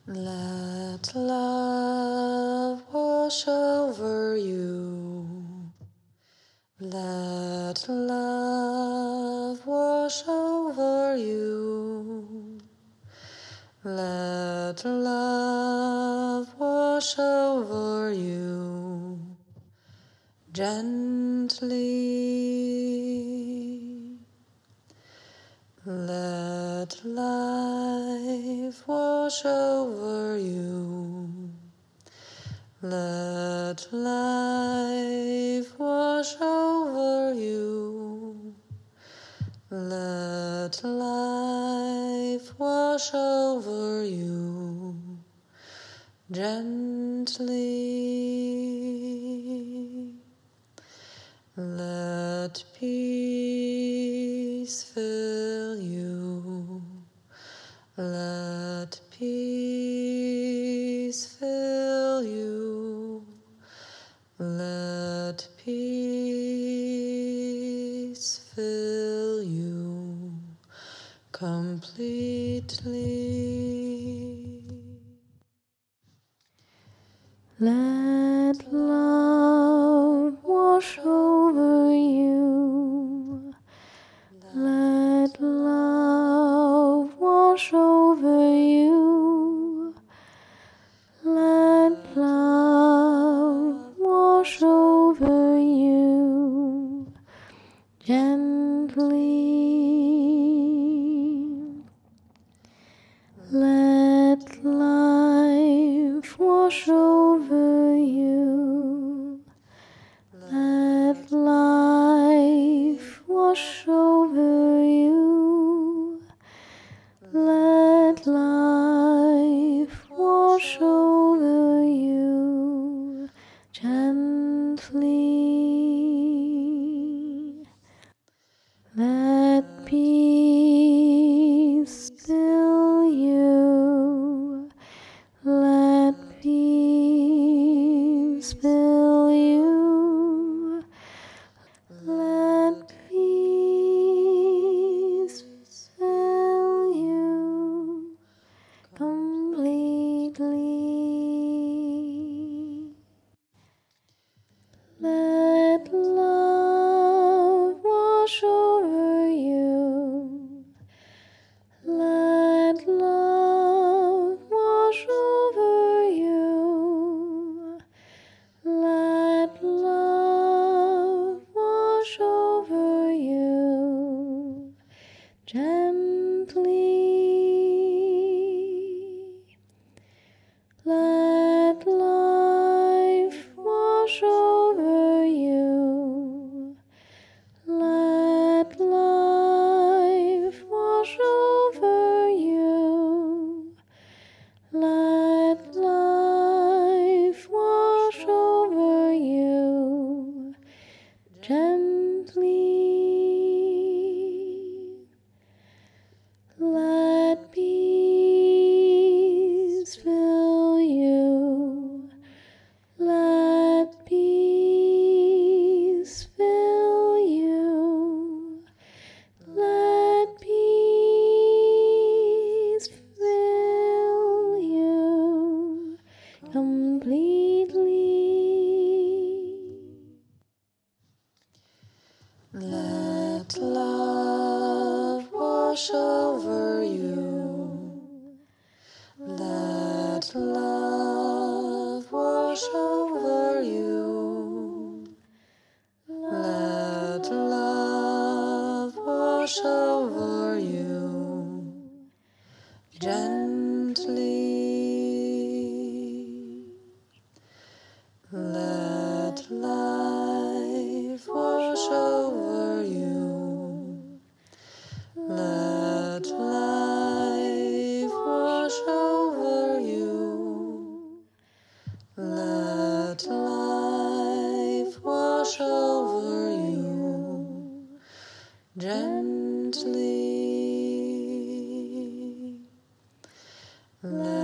Let love wash over you. Let love wash over you. Let love wash over you gently. Let life wash over you. Let life wash over you. Let life wash over you gently. Let peace fill you. Let peace fill you. Let peace fill you completely. Let love wash over you. Let love wash over you. Let love wash over you gently. Let life wash over you. Let life wash over you. Let life wash over you gently. Let peace fill you. Let peace fill you. Let peace fill you completely. Let love wash over you. Let love wash over you. Let love wash over you gently. Let life wash over you. Let life wash over you. Let life wash over you gently. Let peace fill you. Let peace fill you. Let peace fill you completely. Let love wash over you. Let love wash over you. Let love wash over you gently. Let life wash over you. Let life wash over you. Let life wash over you gently. Let